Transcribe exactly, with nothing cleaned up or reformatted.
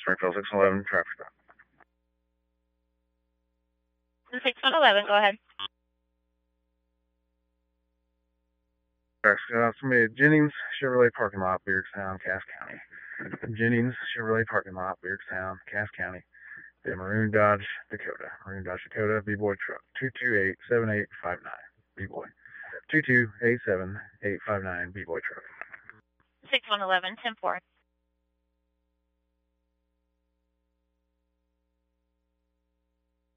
Springfield six one one, traffic stop. six one one, go ahead. Uh, somebody at Jennings Chevrolet parking lot, Beardstown, Cass County. Jennings Chevrolet parking lot, Beardstown, Cass County. The Maroon Dodge Dakota. Maroon Dodge Dakota, B-Boy truck. two two eight seven eight five nine, B-Boy. two two eight seven eight five nine, B-Boy truck. six one one, ten four.